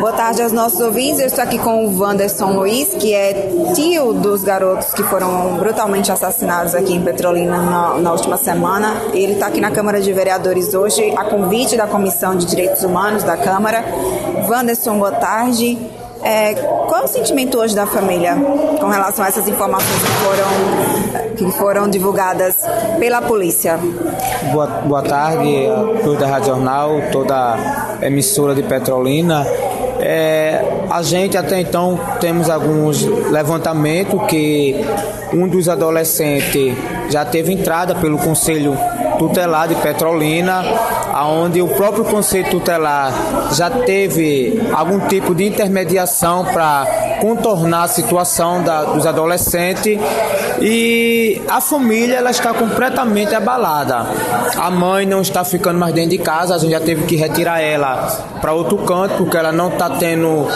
Boa tarde aos nossos ouvintes. Eu estou aqui com o Wanderson Luiz, que é tio dos garotos que foram brutalmente assassinados aqui em Petrolina na última semana. Ele está aqui na Câmara de Vereadores hoje, a convite da Comissão de Direitos Humanos da Câmara. Wanderson, boa tarde. Qual é o sentimento hoje da família com relação a essas informações que foram divulgadas pela polícia? Boa tarde a toda a Rádio Jornal, toda a emissora de Petrolina. A gente até então temos alguns levantamentos que um dos adolescentes já teve entrada pelo Conselho Tutelar de Petrolina, onde o próprio Conselho Tutelar já teve algum tipo de intermediação para contornar a situação dos adolescentes, e a família ela está completamente abalada. A mãe não está ficando mais dentro de casa, a gente já teve que retirar ela para outro canto, porque ela não está tendo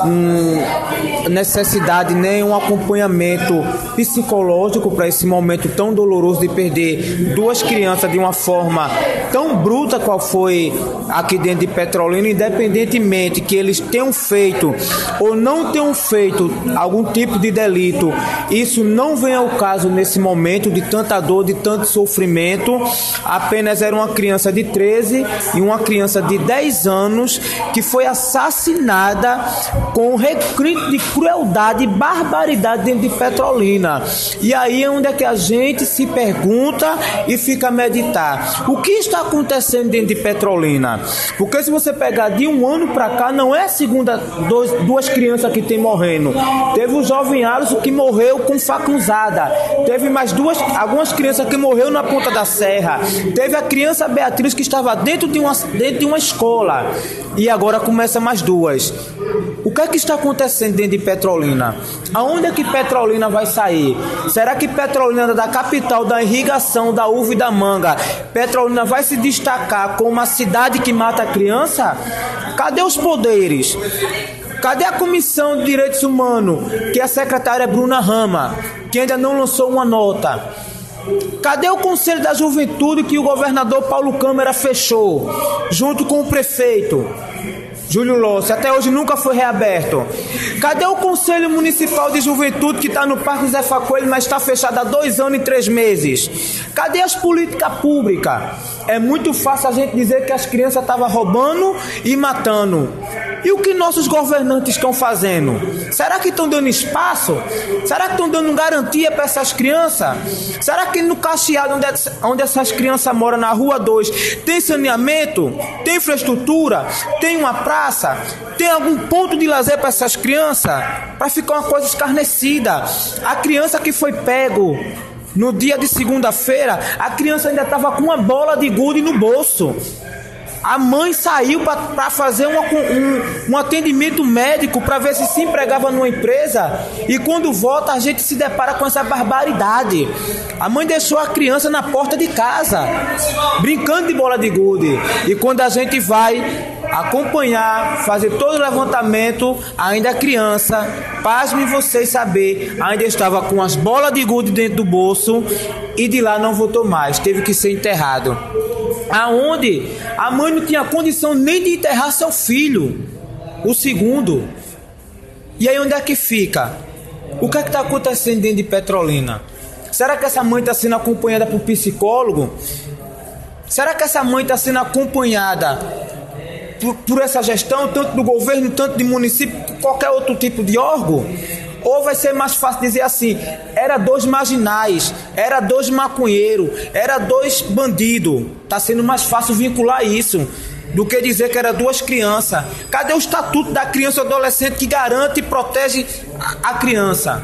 necessidade nem um acompanhamento psicológico para esse momento tão doloroso de perder duas crianças de uma forma tão bruta qual foi aqui dentro de Petrolina, independentemente que eles tenham feito ou não tenham feito algum tipo de delito. Isso não vem ao caso nesse momento de tanta dor, de tanto sofrimento. Apenas era uma criança de 13 e uma criança de 10 anos que foi assassinada com requinte de crueldade e barbaridade dentro de Petrolina. E aí é onde é que a gente se pergunta e fica a meditar: o que está acontecendo dentro de Petrolina? Porque se você pegar de um ano para cá, não é a segunda duas crianças que tem morrendo. Teve o jovem Alisson que morreu com faca usada. Teve mais algumas crianças que morreu na Ponta da Serra. Teve a criança Beatriz que estava dentro de uma escola. E agora começa mais duas. O que é que está acontecendo dentro de Petrolina? Aonde é que Petrolina vai sair? Será que Petrolina, da capital da irrigação, da uva e da manga, Petrolina vai se destacar como uma cidade que mata a criança? Cadê os poderes? Cadê a Comissão de Direitos Humanos, que a secretária é Bruna Rama, que ainda não lançou uma nota? Cadê o Conselho da Juventude que o governador Paulo Câmara fechou, junto com o prefeito Júlio Lossi? Até hoje nunca foi reaberto. Cadê o Conselho Municipal de Juventude que está no Parque Zé Coelho, mas está fechado há 2 anos e 3 meses? Cadê as políticas públicas? É muito fácil a gente dizer que as crianças estavam roubando e matando. E o que nossos governantes estão fazendo? Será que estão dando espaço? Será que estão dando garantia para essas crianças? Será que no Cacheado, onde essas crianças moram, na Rua 2, tem saneamento? Tem infraestrutura? Tem uma praça? Tem algum ponto de lazer para essas crianças? Para ficar uma coisa escarnecida. A criança que foi pego no dia de segunda-feira, a criança ainda estava com uma bola de gude no bolso. A mãe saiu para fazer um atendimento médico para ver se empregava numa empresa, e quando volta a gente se depara com essa barbaridade. A mãe deixou a criança na porta de casa, brincando de bola de gude, e quando a gente vai acompanhar, fazer todo o levantamento, ainda a criança, pasmem vocês saber, ainda estava com as bolas de gude dentro do bolso, e de lá não voltou mais, teve que ser enterrado. Aonde a mãe não tinha condição nem de enterrar seu filho, o segundo. E aí onde é que fica? O que é que está acontecendo dentro de Petrolina? Será que essa mãe está sendo acompanhada por psicólogo? Será que essa mãe está sendo acompanhada por essa gestão, tanto do governo, tanto de município, qualquer outro tipo de órgão? Ou vai ser mais fácil dizer assim: era 2 marginais, era 2 maconheiros, era 2 bandidos? Está sendo mais fácil vincular isso do que dizer que era 2 crianças. Cadê o estatuto da criança e adolescente que garante e protege a criança?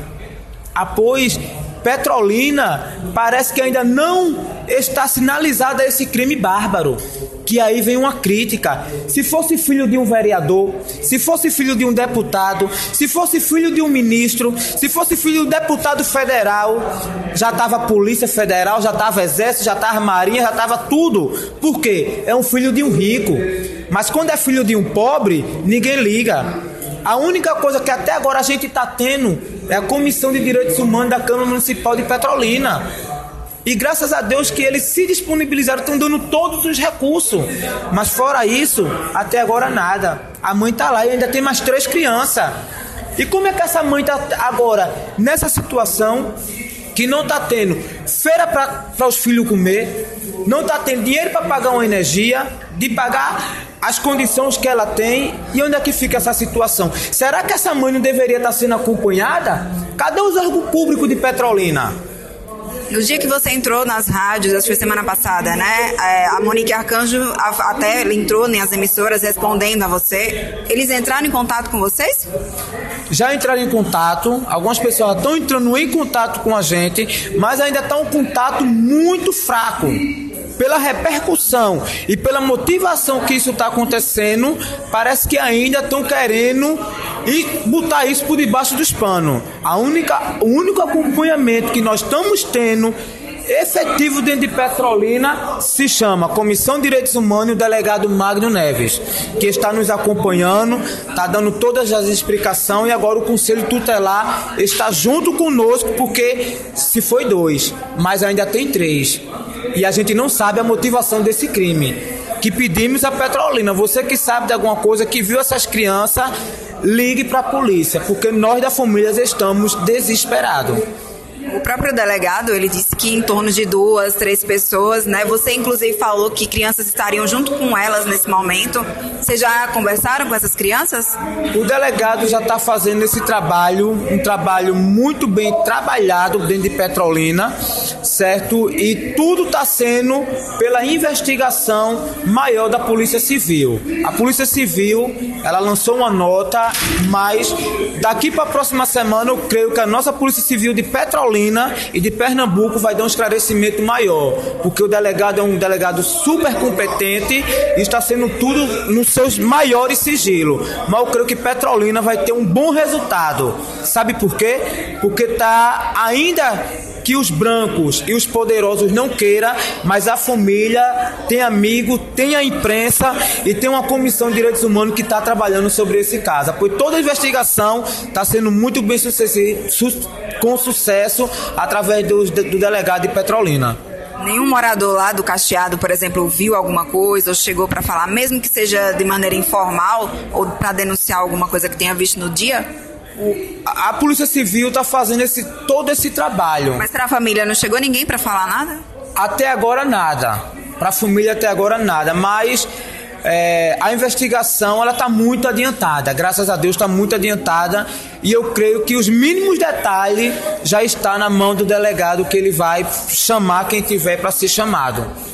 Pois Petrolina parece que ainda não está sinalizada esse crime bárbaro. Que aí vem uma crítica. Se fosse filho de um vereador, se fosse filho de um deputado, se fosse filho de um ministro, se fosse filho de um deputado federal, já estava a Polícia Federal, já estava Exército, já estava Marinha, já estava tudo. Por quê? É um filho de um rico. Mas quando é filho de um pobre, ninguém liga. A única coisa que até agora a gente está tendo é a Comissão de Direitos Humanos da Câmara Municipal de Petrolina. E graças a Deus que eles se disponibilizaram, estão dando todos os recursos. Mas fora isso, até agora nada. A mãe está lá e ainda tem mais 3 crianças. E como é que essa mãe está agora nessa situação que não está tendo feira para os filhos comer, não está tendo dinheiro para pagar uma energia, de pagar as condições que ela tem? E onde é que fica essa situação? Será que essa mãe não deveria estar sendo acompanhada? Cadê os órgãos públicos de Petrolina? No dia que você entrou nas rádios, acho que foi semana passada, né? A Monique Arcanjo até entrou nas emissoras respondendo a você. Eles entraram em contato com vocês? Já entraram em contato, algumas pessoas estão entrando em contato com a gente, mas ainda está um contato muito fraco. Pela repercussão e pela motivação que isso está acontecendo, parece que ainda estão querendo botar isso por debaixo dos panos. O único acompanhamento que nós estamos tendo efetivo dentro de Petrolina se chama Comissão de Direitos Humanos e o delegado Magno Neves, que está nos acompanhando, está dando todas as explicações, e agora o Conselho Tutelar está junto conosco, porque se foi 2, mas ainda tem 3. E a gente não sabe a motivação desse crime, que pedimos a Petrolina. Você que sabe de alguma coisa, que viu essas crianças, ligue para a polícia, porque nós da família estamos desesperados. O próprio delegado, ele disse que em torno de 2, 3 pessoas, né? Você inclusive falou que crianças estariam junto com elas nesse momento. Vocês já conversaram com essas crianças? O delegado já está fazendo esse trabalho, um trabalho muito bem trabalhado dentro de Petrolina, certo? E tudo está sendo pela investigação maior da Polícia Civil. A Polícia Civil, ela lançou uma nota, mas daqui para a próxima semana eu creio que a nossa Polícia Civil de Petrolina e de Pernambuco vai dar um esclarecimento maior, porque o delegado é um delegado super competente e está sendo tudo nos seus maiores sigilos. Mas eu creio que Petrolina vai ter um bom resultado. Sabe por quê? Porque está ainda que os brancos e os poderosos não queiram, mas a família tem amigo, tem a imprensa e tem uma comissão de direitos humanos que está trabalhando sobre esse caso. Pois toda a investigação está sendo muito bem sucedida, com sucesso, através do delegado de Petrolina. Nenhum morador lá do Cacheado, por exemplo, viu alguma coisa ou chegou para falar, mesmo que seja de maneira informal ou para denunciar alguma coisa que tenha visto no dia? A Polícia Civil está fazendo todo esse trabalho. Mas para a família não chegou ninguém para falar nada? Até agora nada. Para a família até agora nada. Mas a investigação ela está muito adiantada. Graças a Deus está muito adiantada. E eu creio que os mínimos detalhes já estão na mão do delegado, que ele vai chamar quem tiver para ser chamado.